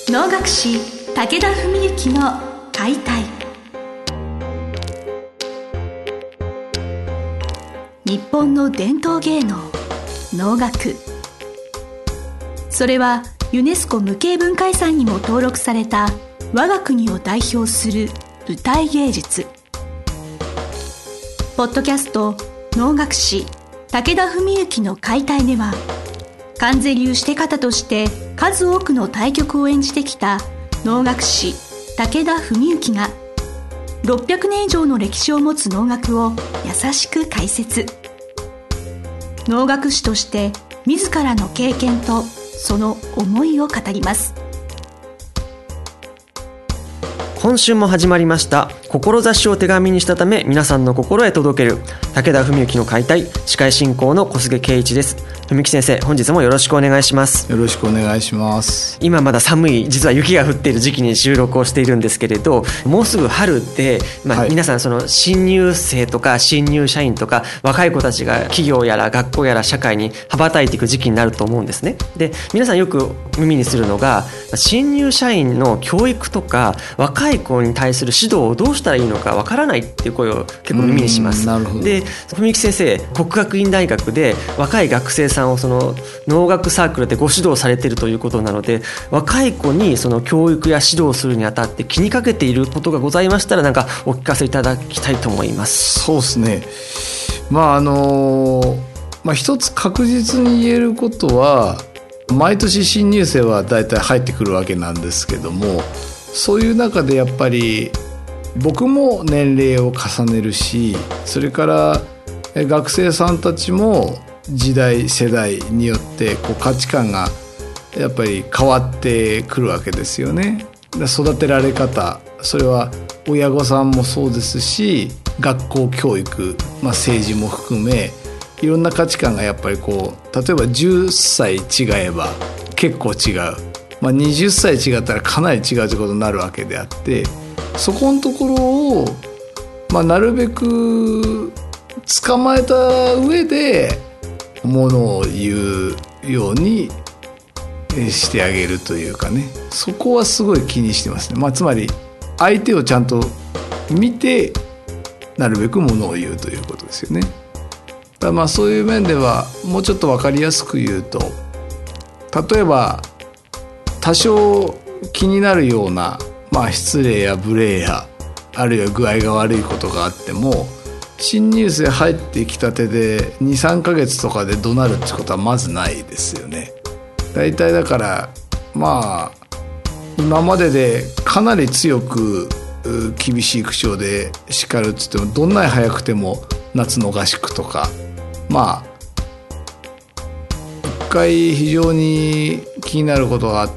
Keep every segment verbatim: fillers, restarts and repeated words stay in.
能楽師武田文幸の解体。日本の伝統芸能能楽、それはユネスコ無形文化遺産にも登録された我が国を代表する舞台芸術。ポッドキャスト能楽師武田文幸の解体では、観世流して方として数多くの大曲を演じてきた能楽師武田文幸がろっぴゃくねん以上の歴史を持つ能楽を優しく解説。能楽師として自らの経験とその思いを語ります。 今週も始まりました志を手紙にしたため皆さんの心へ届ける武田文幸の解体。司会進行の小菅圭一です。文幸先生、本日もよろしくお願いします。 よろしくお願いします。 今まだ寒い、実は雪が降っている時期に収録をしているんですけれど、もうすぐ春で、まあはい、 皆さんその新入生とか新入社員とか若い子たちが企業やら学校やら社会に羽ばたいていく時期になると思うんですね。で、皆さんよく耳にするのが新入社員の教育とか若い子に対する指導をどうしたらいいのかわからないっていう声を結構耳にします。 なるほど。 で、文幸先生、國學院大学で若い学生さんをその能楽サークルでご指導されているということなので、若い子にその教育や指導するにあたって気にかけていることがございましたら、なんかお聞かせいただきたいと思います。 そうですね。まああのまあ、一つ確実に言えることは、毎年新入生はだいたい入ってくるわけなんですけども、そういう中でやっぱり僕も年齢を重ねるし、それから学生さんたちも時代世代によってこう価値観がやっぱり変わってくるわけですよね。育てられ方、それは親御さんもそうですし、学校教育、まあ、政治も含めいろんな価値観がやっぱりこう、例えばじゅっさい違えば結構違う、まあ、はたち違ったらかなり違うということになるわけであって、そこのところを、まあ、なるべく捕まえた上でものを言うようにしてあげるというかね、そこはすごい気にしてますね。まあ、つまり相手をちゃんと見てなるべくものを言うということですよね。だからまあそういう面ではもうちょっと分かりやすく言うと、例えば多少気になるような、まあ、失礼や無礼やあるいは具合が悪いことがあっても、新入生入ってきたてで にさんかげつとかで怒鳴るってことはまずないですよね。だいたいだからまあ今まででかなり強く厳しい口調で叱るって言っても、どんなに早くても夏の合宿とか、まあ一回非常に気になることがあって、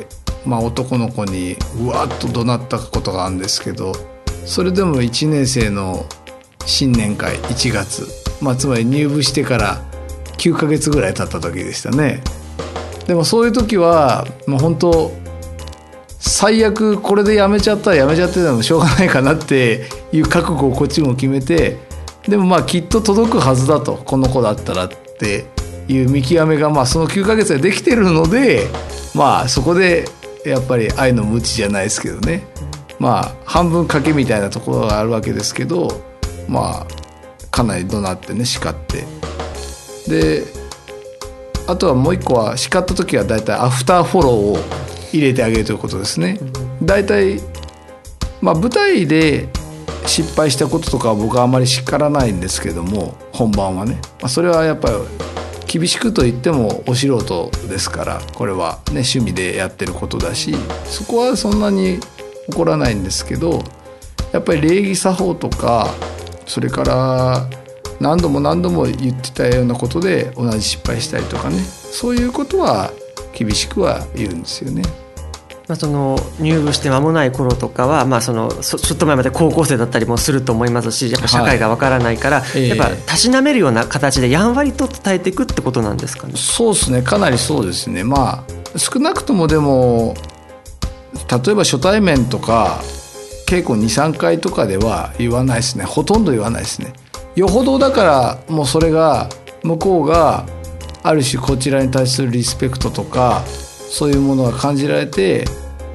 まあ、男の子にうわっと怒鳴ったことがあるんですけど、それでもいちねん生の新年会いちがつ、まあ、つまり入部してからきゅうかげつぐらい経った時でしたね。でもそういう時はもう本当最悪これでやめちゃったらやめちゃってでもしょうがないかなっていう覚悟をこっちも決めて、でもまあきっと届くはずだと、この子だったらっていう見極めがまあそのきゅうかげつでできてるので、まあそこでやっぱり愛の無知じゃないですけどね、まあ半分賭けみたいなところがあるわけですけど、まあかなり怒鳴ってね、叱って、であとはもう一個は叱った時はだいたいアフターフォローを入れてあげるということですね。だいたいまあ舞台で失敗したこととかは僕はあまり叱らないんですけども、本番はね、まあ、それはやっぱり厳しくと言ってもお素人ですから、これはね趣味でやってることだし、そこはそんなに怒らないんですけど、やっぱり礼儀作法とか、それから何度も何度も言ってたようなことで同じ失敗したりとかね、そういうことは厳しくは言うんですよね。 まあ、その入部して間もない頃とかは、まあ、そのちょっと前まで高校生だったりもすると思いますし、やっぱ社会がわからないから、はい、やっぱたしなめるような形でやんわりと伝えていくってことなんですかね。 そうですね、かなりそうですね。まあ少なくともでも例えば初対面とか稽古 にさんかいとかでは言わないですね。ほとんど言わないですね。よほどだからもうそれが向こうがある種こちらに対するリスペクトとかそういうものが感じられて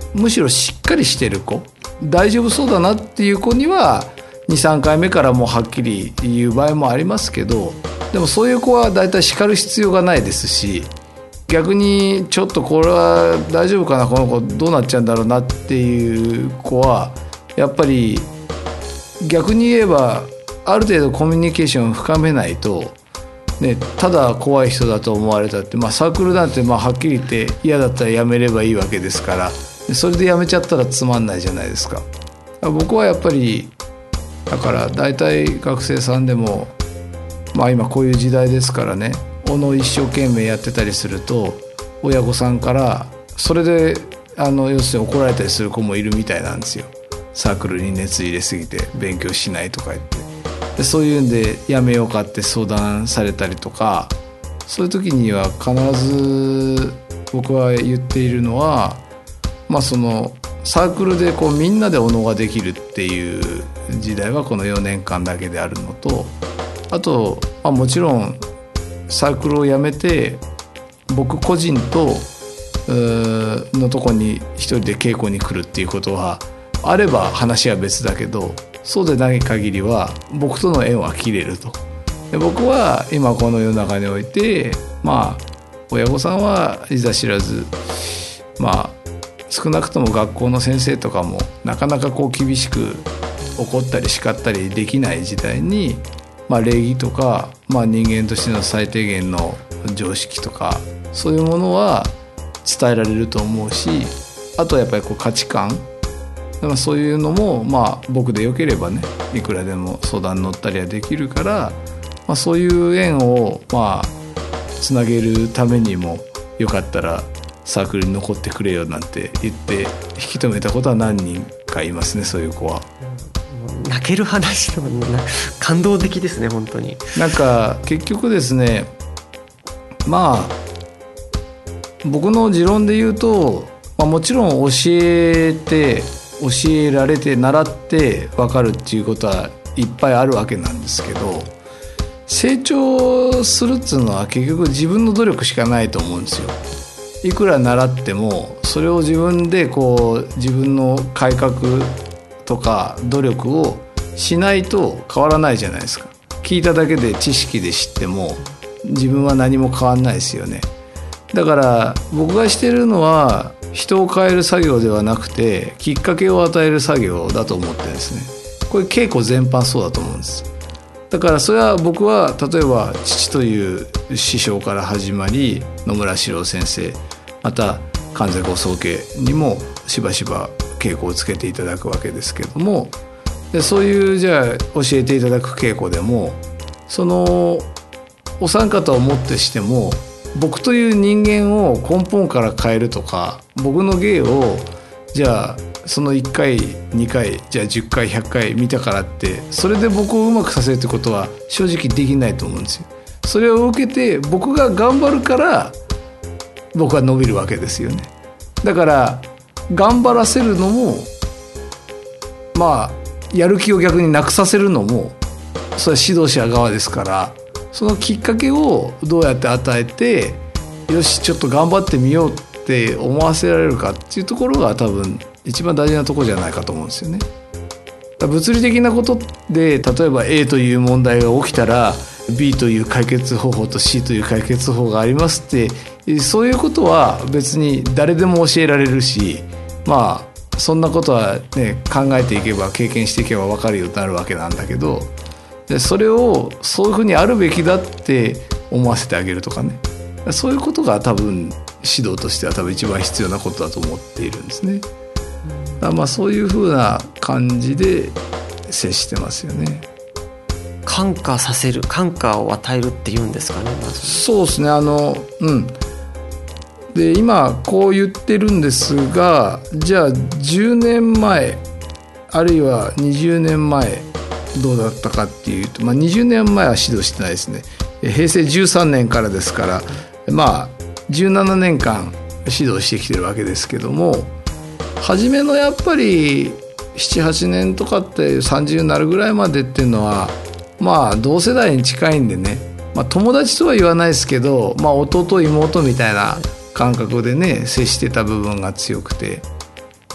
むしろしっかりしてる子、大丈夫そうだなっていう子にはにさんかいめからもうはっきり言う場合もありますけど、でもそういう子はだいたい叱る必要がないですし、逆にちょっとこれは大丈夫かな、この子どうなっちゃうんだろうなっていう子はやっぱり逆に言えばある程度コミュニケーションを深めないと、ね、ただ怖い人だと思われたって、まあ、サークルなんてまあはっきり言って嫌だったらやめればいいわけですから、それでやめちゃったらつまんないじゃないですか。僕はやっぱりだから大体学生さんでも、まあ、今こういう時代ですからね、おの一生懸命やってたりすると親御さんからそれであの要するに怒られたりする子もいるみたいなんですよ。サークルに熱入れすぎて勉強しないとか言って、でそういうんでやめようかって相談されたりとか、そういう時には必ず僕は言っているのは、まあそのサークルでこうみんなでおのができるっていう時代はこのよねんかんだけであるのと、あと、まあ、もちろんサークルを辞めて僕個人とのとこに一人で稽古に来るっていうことはあれば話は別だけど、そうでない限りは僕との縁は切れると。で僕は今この世の中において、まあ親御さんはいざ知らず、まあ少なくとも学校の先生とかもなかなかこう厳しく怒ったり叱ったりできない時代に、まあ、礼儀とか、まあ、人間としての最低限の常識とかそういうものは伝えられると思うし、あとはやっぱりこう価値観、だからそういうのも、まあ、僕でよければねいくらでも相談に乗ったりはできるから、まあ、そういう縁をまあつなげるためにもよかったらサークルに残ってくれよなんて言って引き止めたことは何人かいますね、そういう子は。 泣ける話でも感動的ですね本当に。 なんか結局ですね、まあ僕の持論で言うと、まあ、もちろん教えて教えられて習って分かるっていうことはいっぱいあるわけなんですけど、成長するっていうのは結局自分の努力しかないと思うんですよ。いくら習ってもそれを自分でこう自分の改革とか努力をしないと変わらないじゃないですか。聞いただけで知識で知っても自分は何も変わんないですよね。だから僕がしてるのは人を変える作業ではなくてきっかけを与える作業だと思ってですね、これ稽古全般そうだと思うんです。だからそれは僕は例えば父という師匠から始まり野村史郎先生、また関西ご宗家にもしばしば稽古をつけていただくわけですけども、でそういうじゃあ教えていただく稽古でもそのお三方をもってしても僕という人間を根本から変えるとか、僕の芸をじゃあそのいっかいにかいじゃあじゅっかいひゃっかい見たからってそれで僕をうまくさせるってことは正直できないと思うんですよ。それを受けて僕が頑張るから僕は伸びるわけですよね。だから頑張らせるのもまあやる気を逆になくさせるのもそれは指導者側ですから、そのきっかけをどうやって与えてよしちょっと頑張ってみようって思わせられるかっていうところが多分一番大事なところじゃないかと思うんですよね。物理的なことで例えば A という問題が起きたら B という解決方法と C という解決方法がありますってそういうことは別に誰でも教えられるし、まあそんなことはね考えていけば経験していけば分かるようになるわけなんだけど、でそれをそういうふうにあるべきだって思わせてあげるとかね、そういうことが多分指導としては多分一番必要なことだと思っているんですね。だからまあそういうふうな感じで接してますよね。 感化させる、感化を与えるっていうんですかね。まずそうですね、あのうんで今こう言ってるんですが、じゃあじゅうねんまえあるいはにじゅうねんまえどうだったかっていうと、まあ、にじゅうねんまえは指導してないですね。平成じゅうさんねんからですからまあじゅうななねんかん指導してきてるわけですけども、初めのやっぱりななはちねんとかってさんじゅうになるぐらいまでっていうのはまあ同世代に近いんでね、まあ、友達とは言わないですけど、まあ、弟妹みたいな感覚でね接してた部分が強くて、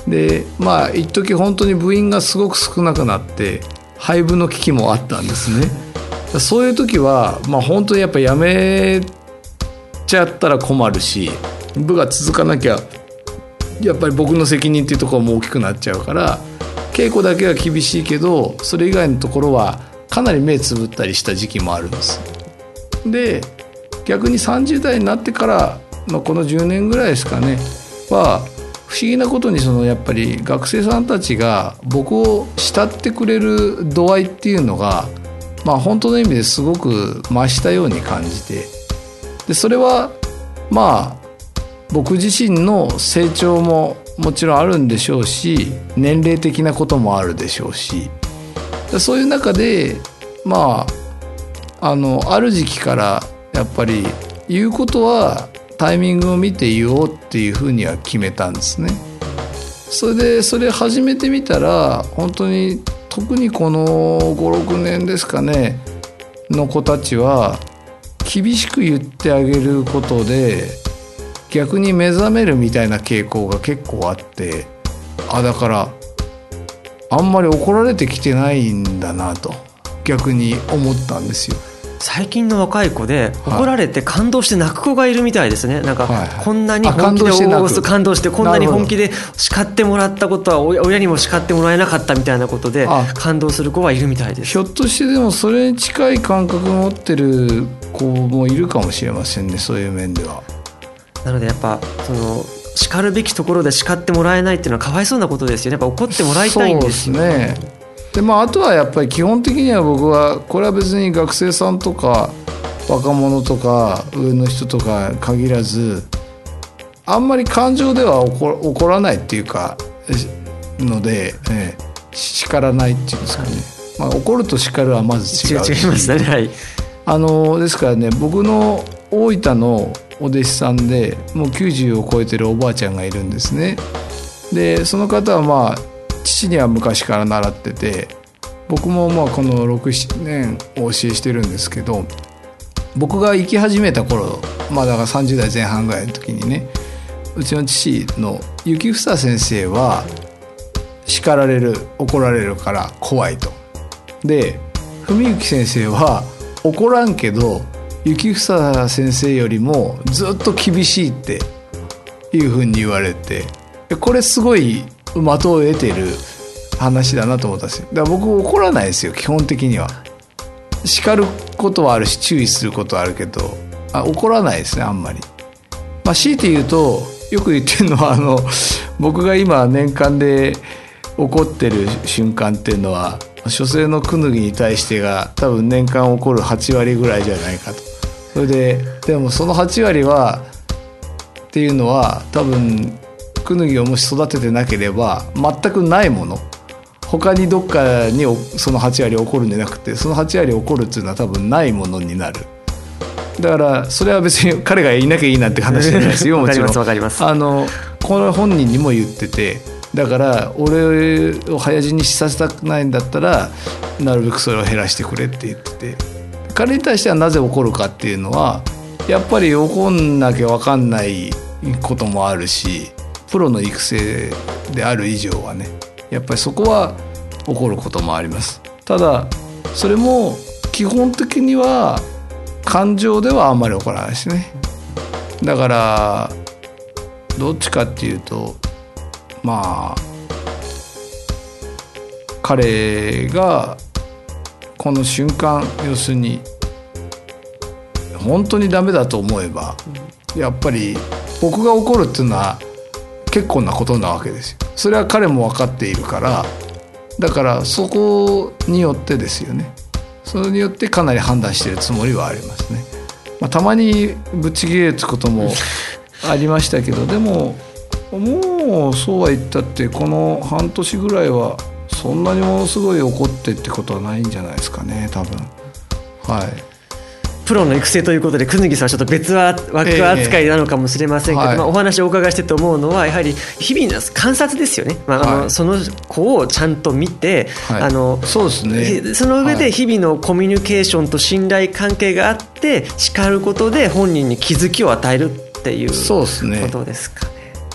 でまあ一時本当に部員がすごく少なくなって廃部の危機もあったんですね。そういう時は、まあ、本当にやっぱやめちゃったら困るし、部が続かなきゃやっぱり僕の責任っていうところも大きくなっちゃうから、稽古だけは厳しいけどそれ以外のところはかなり目つぶったりした時期もあるんです。で逆にさんじゅう代になってからのこのじゅうねんぐらいですかねは不思議なことにそのやっぱり学生さんたちが僕を慕ってくれる度合いっていうのが、まあ、本当の意味ですごく増したように感じて、でそれはまあ僕自身の成長ももちろんあるんでしょうし、年齢的なこともあるでしょうし、そういう中でまああのある時期からやっぱり言うことはタイミングを見て言おうっていうふうには決めたんですね。それでそれ始めてみたら本当に特にこのごろくねんですかねの子たちは厳しく言ってあげることで逆に目覚めるみたいな傾向が結構あって、あだからあんまり怒られてきてないんだなと逆に思ったんですよ。 最近の若い子で怒られて感動して泣く子がいるみたいですね。なんかこんなに本気で感動してこんなに本気で叱ってもらったことは親にも叱ってもらえなかったみたいなことで感動する子はいるみたいです。 ひょっとしてでもそれに近い感覚を持ってる子もいるかもしれませんね、そういう面では。 なのでやっぱその叱るべきところで叱ってもらえないっていうのはかわいそうなことですよね。やっぱ怒ってもらいたいんですよ。 そうですね。でまあ、あとはやっぱり基本的には僕はこれは別に学生さんとか若者とか上の人とか限らずあんまり感情では起こ、起こらないっていうかので、ええ、叱らないっていうんですかね、まあ、怒ると叱るはまず違うし違いますね、はい、 あのですからね、僕の大分のお弟子さんでもうきゅうじゅうを超えてるおばあちゃんがいるんですね。でその方はまあ父には昔から習ってて、僕もまあこのろく、ななねんお教えしてるんですけど、僕が生き始めた頃、まあだからさんじゅう代前半ぐらいの時にね、うちの父の雪房先生は叱られる怒られるから怖いと。で文幸先生は怒らんけど雪房先生よりもずっと厳しいっていうふうに言われて、これすごい的を得てる話だなと思ったんですよ。だから僕怒らないですよ、基本的には。叱ることはあるし注意することはあるけど、あ怒らないですね、あんまり。まあ強いて言うとよく言ってるのはあの僕が今年間で怒ってる瞬間っていうのは書生のクヌギに対してが多分年間起こるはち割ぐらいじゃないかと。それででもそのはち割はっていうのは多分クヌギをもし育ててなければ全くないもの、他にどっかにそのはち割起こるんじゃなくて、そのはち割起こるっていうのは多分ないものになる。だからそれは別に彼がいなきゃいいなって話じゃないですよもちろん。 わかります。 あのこの本人にも言ってて、だから俺を早死にさせたくないんだったらなるべくそれを減らしてくれって言ってて、彼に対してはなぜ怒るかっていうのはやっぱり怒んなきゃ分かんないこともあるし、プロの育成である以上はね、やっぱりそこは起こることもあります。ただそれも基本的には感情ではあんまり起こらないですね。だからどっちかっていうとまあ彼がこの瞬間、要するに本当にダメだと思えばやっぱり僕が怒るっていうのは結構なことなわけですよ。それは彼も分かっているから、だからそこによってですよね、それによってかなり判断しているつもりはありますね。まあ、たまにぶっちぎれることもありましたけどでももうそうは言ったってこの半年ぐらいはそんなにものすごい怒ってってことはないんじゃないですかね、多分。はい。 プロの育成ということで、久木さんはちょっと別枠扱いなのかもしれませんけど、えーはい、まあ、お話をお伺いしてと思うのはやはり日々の観察ですよね。まあ、あのはい、その子をちゃんと見て、はい、あのそうですね、 その上で日々のコミュニケーションと信頼関係があって叱ることで本人に気づきを与えるっていうことですかね。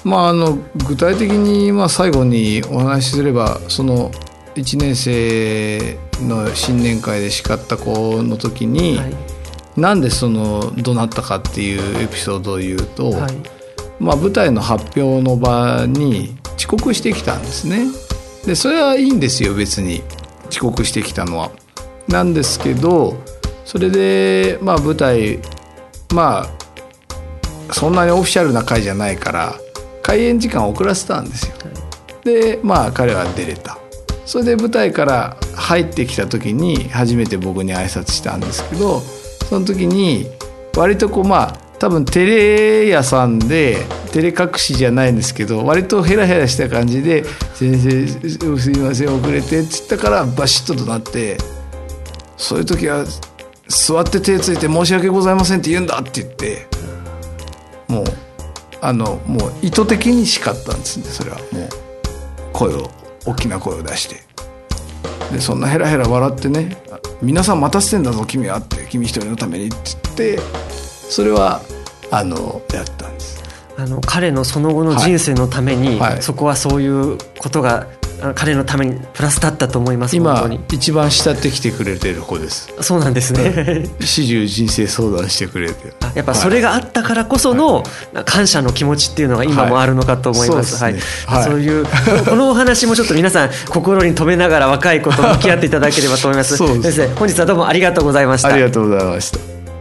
まあ、あの具体的にまあ最後にお話しすれば、そのいちねん生の新年会で叱った子の時に、はい、なんでその怒鳴ったかっていうエピソードを言うと、はい、まあ、舞台の発表の場に遅刻してきたんですね。でそれはいいんですよ、別に遅刻してきたのは。なんですけど、それでまあ舞台、まあそんなにオフィシャルな会じゃないから開演時間を遅らせたんですよ。でまあ彼は出れた。それで舞台から入ってきた時に初めて僕に挨拶したんですけど、その時に割とこう、まあ多分テレ屋さんで照れ隠しじゃないんですけど、割とヘラヘラした感じで「先生すいません遅れて」って言ったからバシッととなって、そういう時は座って手ついて「申し訳ございません」って言うんだって言って、もうあのもう意図的に叱ったんですね。それはもう声を大きな声を出して、でそんなヘラヘラ笑ってね「皆さん待たせてんだぞ君は」って「君一人のために」って言って、それはあのやったんです。 あの彼のその後の人生のために、はいはい、そこはそういうことが彼のためにプラスだったと思います。 今本当に一番慕ってきてくれてる子です。 そうなんですね。 始終人生相談してくれて、 やっぱそれがあったからこその感謝の気持ちっていうのが今もあるのかと思います。はい、そうですね。はい、そういうこのお話もちょっと皆さん心に留めながら若い子と向き合っていただければと思います。そうです。先生、本日はどうもありがとうございました。 ありがとうございました。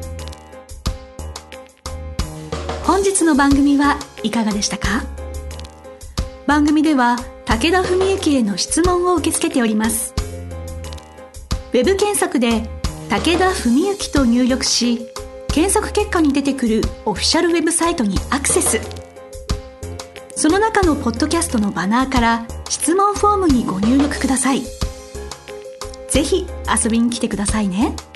本日の番組はいかがでしたか？番組では武田文幸への質問を受け付けております。ウェブ検索で武田文幸と入力し、検索結果に出てくるオフィシャルウェブサイトにアクセス。その中のポッドキャストのバナーから質問フォームにご入力ください。ぜひ遊びに来てくださいね。